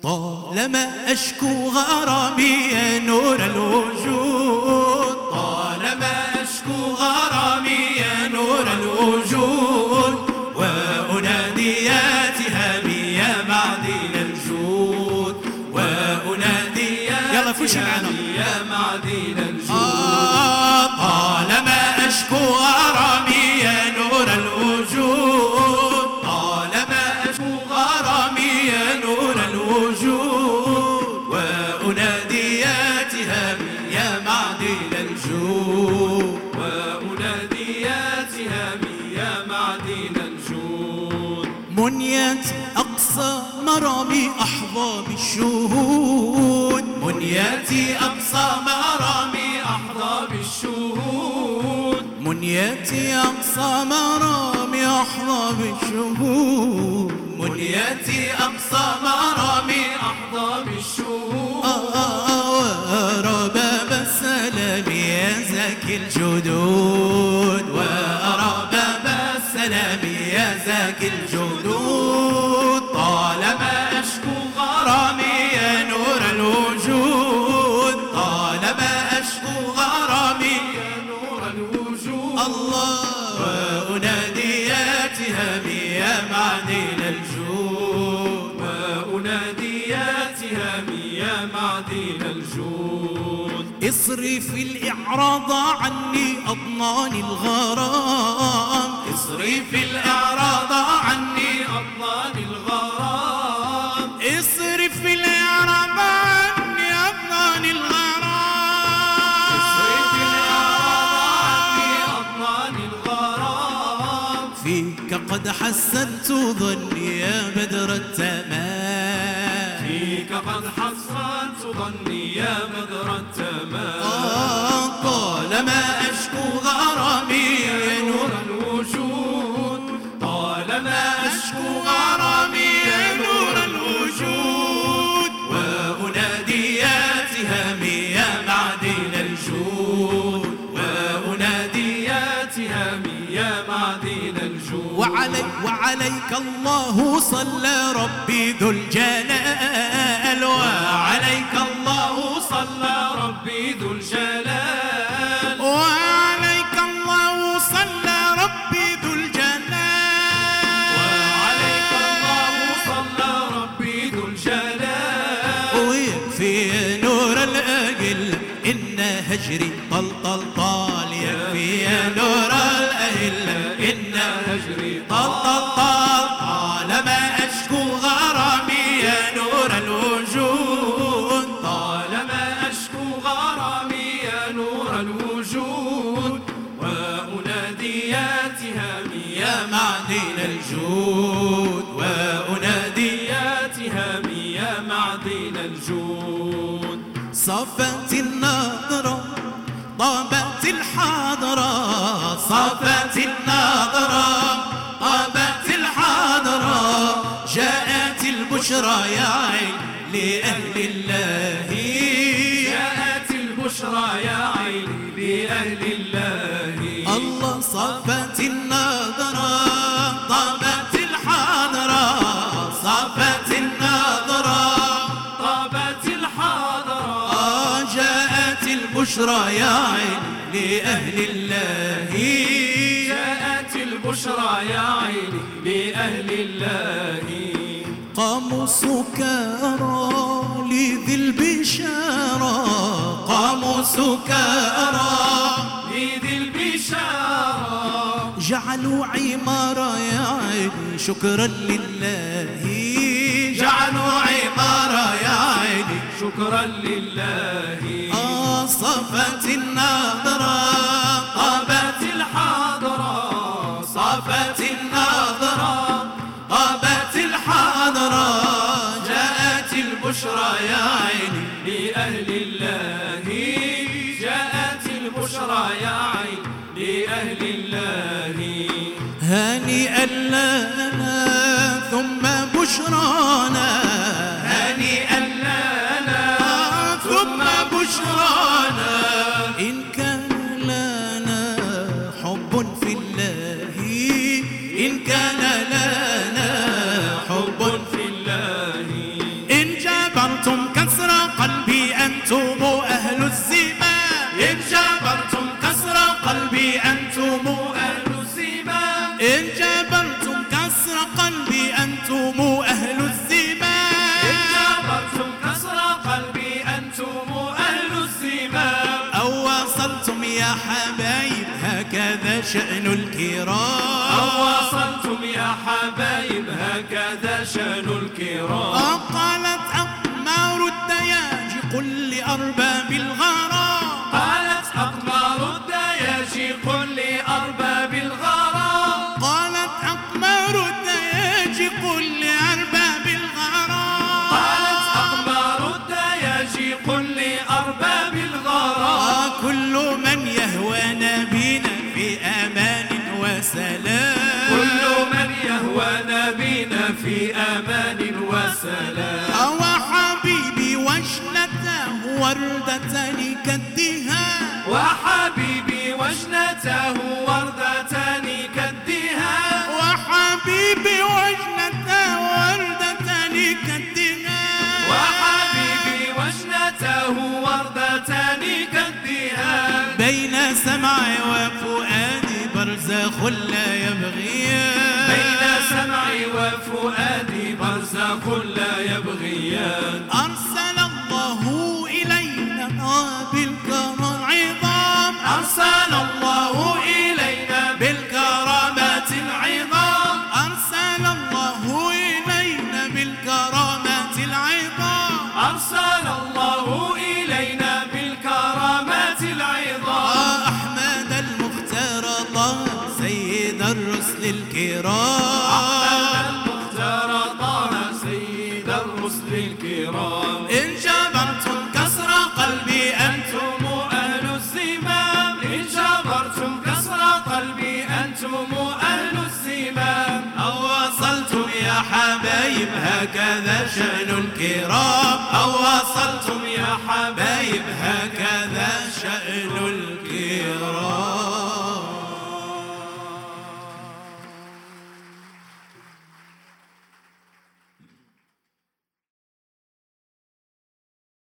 طالما أشكو غرامي يا نور الوجود، طالما أشكو غرامي يا نور الوجود، وأنادي يا تهامي يا معدن الجود، وأنادي يا تهامي يا معدن الجود. طالما أشكو غرامي يا نور الوجود، طالما أشكو غرامي يا نور الوجود، وأنادي يا تهامي يا معدن الجود، وأنادي يا تهامي يا معدن الجود. منية أقصى مرامي أحظى بالشهود، منيتي أقصى مرامي أحظى بالشهود، منيتي أقصى مرامي أحظى بالشهود، منيتي أقصى مرامي أحظى بالشهود. وأرى باب السلام يا زكي الجدود، وأرى باب السلام يا زكي الجدود. طالما أشكو غرامي يا نور الوجود، طالما أشكو غرامي يا نور الوجود. الله وأنادي يا تهامي يا معدن الجود، وأنادي يا تهامي يا معدن الجود. اصرف الإعراض عني أضنان الغرام، اصرف الإعراض عني أضنان الغرام، اصرف الإعراض عني أضنان الغرام، اصرف الإعراض عني أضنان الغرام. فيك قد حسنت ظني يا بدر التمام، فيك قد حسنت ظني يا بدر التمام. طالما أشكو غرامي يا نور الوجود، طالما أشكو غرامي يا نور الوجود، وأنادي يا تهامي يا معدن الجود، وأنادي يا تهامي يا معدن الجود. وعليك الله صلى ربي ذو الجلال، وعليك الله صلى ربي ذو الجلال، وعليك الله صلى ربي ذو الجلال، وعليك الله صلى ربي ذو الجلال. ويكفي نور الأجل إن هجري طل يكفي نور الأهل إن هجري طل. طالما أشكو غرامي يا نور الوجود، طالما أشكو غرامي يا نور الوجود، وأنادي يا تهامي يا معدن الجود، وأنادي يا تهامي يا معدن الجود. صفت النظرة طابت الحاضرة، صفت النظرة طابت الحاضرة، جاءت البشرى يا عين لأهل الله، جاءت البشرى يا عين لأهل الله. الله صفت النظرة طابت الحاضرة، صفت النظرة طابت الحاضرة، جاءت البشرى يا عين لأهل الله، جاءت البشرى يا عين لأهل الله. قاموا سكارى لذي البشارة، قاموا سكارى لذي البشارة، جعلوا عمارة يا عيني شكرا لله، جعلوا عمارة يا عيني شكرا لله. صفت النظرة طابت الحاضرة، صفت النظرة طابت الحاضرة، جاءت البشرى يا عيني لأهل الله، جاءت البشرى يا عيني لأهل الله. هانئا لنا ثم بشرانا، هانئا لنا ثم بشرانا، إن كان لنا حب في الله، إن كان لنا حب في الله، إن جاء جبرتم كسر قلبي أنتم أهل الزمان، إن جبرتم كسر قلبي أنتم أهل الزمان، إن جبرتم كسر قلبي أنتم أهل الزمان، إن جبرتم كسر قلبي أنتم أهل الزمان. أو وصلتم يا حبايب هكذا شأن الكرام، أو وصلتم يا حبايب هكذا شأن الكرام. قالت أقمار الدياج قل لأرباب الغرام، قالت أقمار الدياج قل لأرباب الغرام، قالت أقمار الدياج قل لأرباب الغرام، قالت أقمار الدياج قل لأرباب الغرام. كل من يهوى نبينا في أمان وسلام، كل من يهوى نبينا في أمان وسلام. أو حبيبي وجنته وردة كالدهان، وحبيبي وجنته وردة كالدهان، وحبيبي وجنته وردة كالدهان، وحبيبي وجنته وردة كالدهان. بين سمعي وفؤادي برزخ لا يبغيان، بين سمعي وفؤادي برزخ لا يبغيان. أرسل الله إلينا بالكرم عظام، أرسل الله إلينا بالكرامات العظام، أرسل الله إلينا بالكرامات العظام، أرسل الله إلينا بالكرامات العظام. أحمد المختار طه سيد الرسل الكرام، أحمد المختار طه سيد الرسل الكرام. إن جبرتم كسر قلبي أنتم أهل الزمام، إن جبرتم كسر قلبي أنتم أهل الزمام. أو وصلتم يا حبايب هكذا شأن الكرام، أو وصلتم يا حبايب هكذا